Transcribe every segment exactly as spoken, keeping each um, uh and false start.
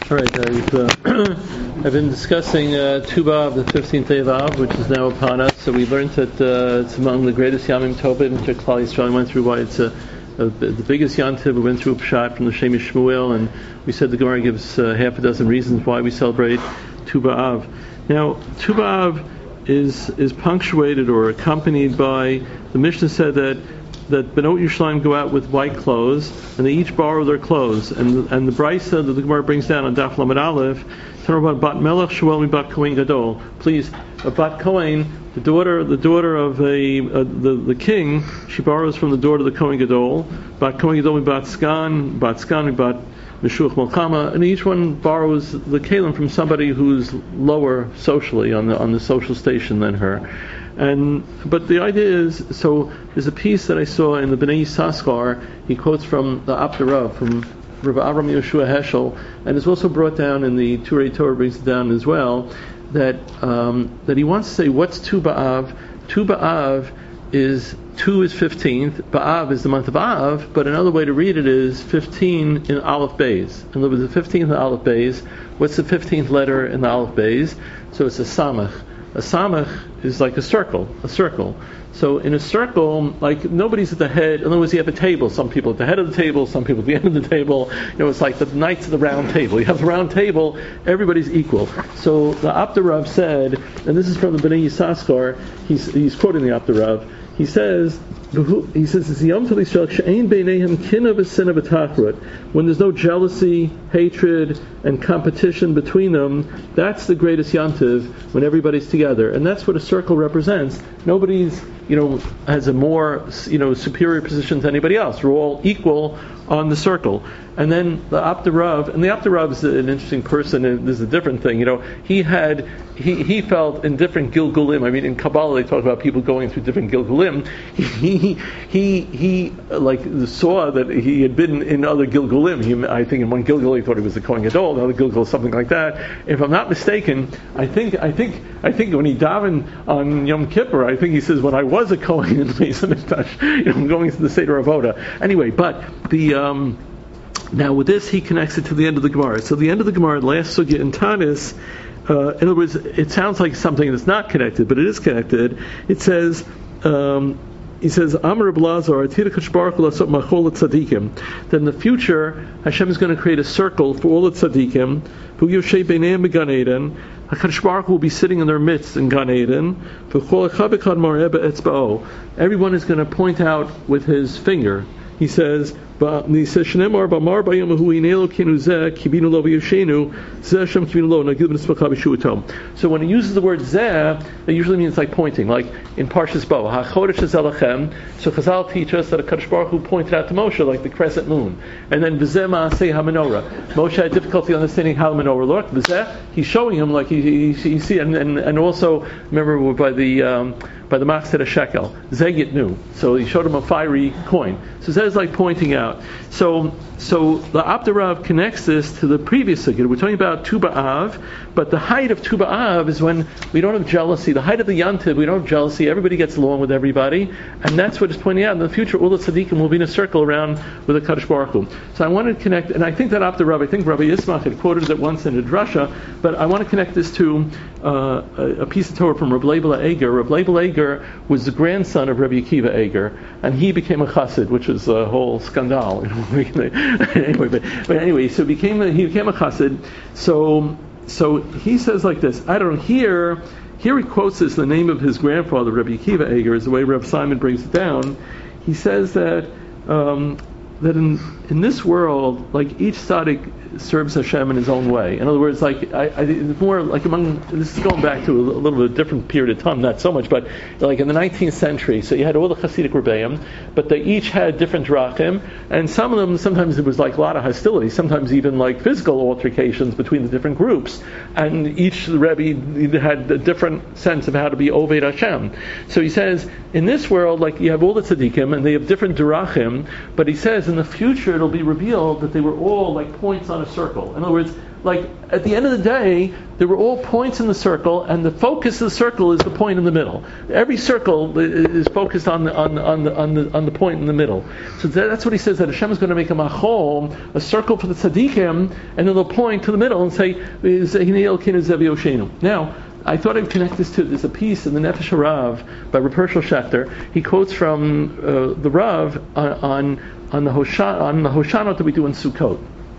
All right, I've, uh, I've been discussing uh, Tu B'Av, the fifteenth day of Av, which is now upon us. So we learned that uh, it's among the greatest Yamim Tovim. Klal Yisrael went through why it's a, a, the biggest Yantiv. We went through a Pshat from the Shem Shmuel, and we said the Gemara gives uh, half a dozen reasons why we celebrate Tu B'Av. Now, Tu B'Av is is punctuated or accompanied by, the Mishnah said that that Benot Yerushalayim go out with white clothes, and they each borrow their clothes. And and the Brisa that the Gemara brings down on Daf Lamed Aleph, talking about Bat Melech Shmuel mi Bat Kohen Gadol. Please, a Bat Kohen, the daughter the daughter of a uh, the the king, she borrows from the daughter of the Kohen Gadol. Bat Kohen Gadol mi Bat Skan, Bat Skan mi Bat Meshuach Malchama, and each one borrows the kalim from somebody who's lower socially on the on the social station than her. And but the idea is, so there's a piece that I saw in the Bnei Yissaschar. He quotes from the Abda Rav, from Rav Avram Yehoshua Heschel, and it's also brought down in the Turei Torah, brings it down as well, that um, that he wants to say what's Tu B'Av. Tu B'Av is two is fifteenth, B'Av is the month of Av, but another way to read it is fifteen in Aleph Beis. In other words, the fifteenth in Aleph Beis. What's the fifteenth letter in the Aleph Beis? So it's a Samach. A samach is like a circle, a circle. So in a circle, like nobody's at the head. In other words, you have a table. Some people at the head of the table, some people at the end of the table. You know, it's like the Knights of the Round Table. You have the round table, everybody's equal. So the Abda Rav said, and this is from the Bnei Yissaschar, he's, he's quoting the Abda Rav, he says, he says, when there's no jealousy, hatred, and competition between them, that's the greatest yantiv, when everybody's together. And that's what a circle represents. Nobody's, you know, has a more, you know, superior position to anybody else. We're all equal on the circle. And then the Abda Rav, and the Abda Rav is an interesting person, and this is a different thing. You know, he had, he, he felt in different Gilgulim. I mean, in Kabbalah they talk about people going through different Gilgulim. He, he, he, he like saw that he had been in other Gilgulim. He, I think in one Gilgul he thought he was a Kohen Gadol, another Gilgul something like that. If I'm not mistaken, I think, I think, I think when he davened on Yom Kippur, I think he says, when I was a Kohen in the Beis Hamikdash, you know, I'm going to the Seder Avoda. Anyway, but the um, now with this he connects it to the end of the Gemara. So the end of the Gemara, last sugya in Tanis, uh, in other words, it sounds like something that's not connected, but it is connected. It says. Um, He says, Amar Blazar, that in the future, Hashem is going to create a circle for all the tzaddikim. HaKadosh Baruch Hu will be sitting in their midst in Gan Eden. Everyone is going to point out with his finger. He says, so when he uses the word zeh, it usually means like pointing, like in Parshas Bo. So Chazal teach us that a Kadosh Baruch Hu pointed out to Moshe like the crescent moon. And then v'zeh ma'aseh ha-menorah. Moshe had difficulty understanding how the menorah looked. V'zeh, he's showing him like he, he, he, he see, and, and and also remember by the um, by the Machzor Shekel, Zegit knew. So he showed him a fiery coin. So that is like pointing out. So so the Abda Rav connects this to the previous sugya. We're talking about Tu B'Av, but the height of Tu B'Av is when we don't have jealousy. The height of the Yantiv, we don't have jealousy. Everybody gets along with everybody, and that's what it's pointing out. In the future, all the tzaddikim will be in a circle around with the Kadosh Baruch Hu. So I wanted to connect, and I think that Abda Rav, I think Rabbi Yismach had quoted it once in a drasha, but I want to connect this to uh, a, a piece of Torah from Reb Leibel Eger. Reb Leibel Eger was the grandson of Rabbi Akiva Eger, and he became a chassid, which is a whole scandal. anyway, but, but anyway, so became a, he became a chassid. So so he says like this. I don't know. Here here he quotes this in the name of his grandfather, Rabbi Akiva Eger, is the way Reb Simon brings it down. He says that um, that in in this world, like each tzaddik serves Hashem in his own way. In other words, like I, I it's more like among this is going back to a, a little bit different period of time, not so much, but like in the nineteenth century. So you had all the Hasidic Rebbeim, but they each had different drachim, and some of them sometimes it was like a lot of hostility, sometimes even like physical altercations between the different groups, and each Rebbe had a different sense of how to be Oved Hashem. So he says in this world, like you have all the tzaddikim, and they have different drachim, but he says in the future it'll be revealed that they were all like points on a circle. In other words, like at the end of the day, they were all points in the circle, and the focus of the circle is the point in the middle. Every circle is focused on the on the on the on the, on the point in the middle. So that's what he says, that Hashem is going to make a machol, a circle for the tzaddikim, and then they'll point to the middle and say, now, I thought I'd connect this to, there's a piece in the Nefesh HaRav by Reb Hershel Schachter. He quotes from uh, the Rav on, on, on the Hoshan, on the Hoshanot that we do in Sukkot.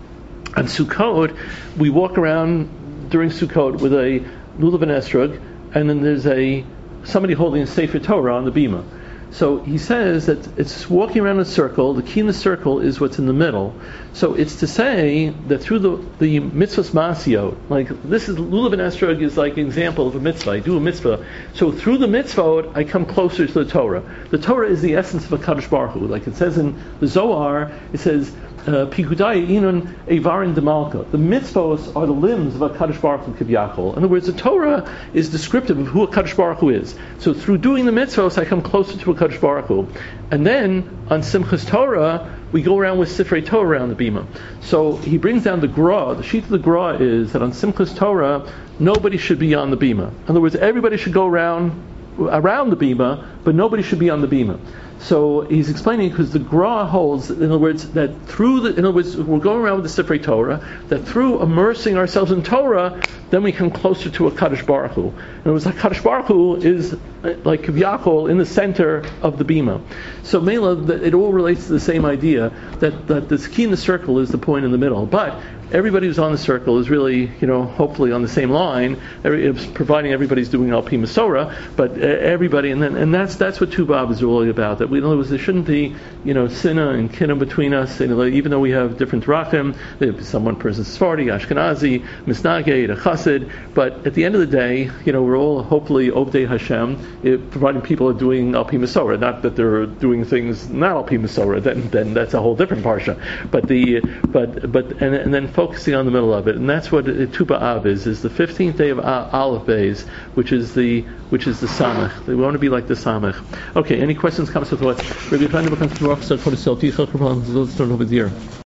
On Sukkot, we walk around during Sukkot with a lulav and estrog, and then there's a somebody holding a Sefer Torah on the bima. So he says that it's walking around in a circle. The key in the circle is what's in the middle. So it's to say that through the the mitzvahs masiyot, like this is lulav and estrog is like an example of a mitzvah. I do a mitzvah. So through the mitzvot, I come closer to the Torah. The Torah is the essence of a Kadosh Baruch Hu. Like it says in the Zohar, it says, Pikudai inun evarin demalka. The mitzvos are the limbs of a Kadosh Baruch Hu kivyachol. In other words, the Torah is descriptive of who a Kadosh Baruch Hu is. So through doing the mitzvos, I come closer to a Kadosh Baruch Hu. And then on Simchas Torah, we go around with Sifrei Torah around the bima. So he brings down the Gra. The sheet of the Gra is that on Simchas Torah, nobody should be on the bima. In other words, everybody should go around around the bima, but nobody should be on the bima. So he's explaining because the Gra holds, in other words, that through the, in other words, we're going around with the Sifrei Torah, that through immersing ourselves in Torah, then we come closer to a Kadosh Baruch Hu. In other words, a Kadosh Baruch Hu is like Kivyachol in the center of the bima. So Mela, it all relates to the same idea that that the key in the circle is the point in the middle, but everybody who's on the circle is really, you know, hopefully on the same line, every, it's providing everybody's doing Al Pi Masorah, but everybody, and then and that's that's what Tu B'Av is really about. That we, in other words, there shouldn't be, you know, sinna and kinna between us. And even though we have different drachim, some one person's Sephardi, Ashkenazi, Misnagid, a Chassid, but at the end of the day, you know, we're all hopefully Ovdei Hashem, it, providing people are doing Al Pi Masorah. Not that they're doing things not Al Pi Masorah. Then then that's a whole different parsha. But the but but and, and then focusing on the middle of it, and that's what Tu B'Av is, is the fifteenth day of Aleph Beis, which is the which is the Samach. We want to be like the Samach. Okay, any questions, comments, or thoughts? Rabbi Yifan, over here.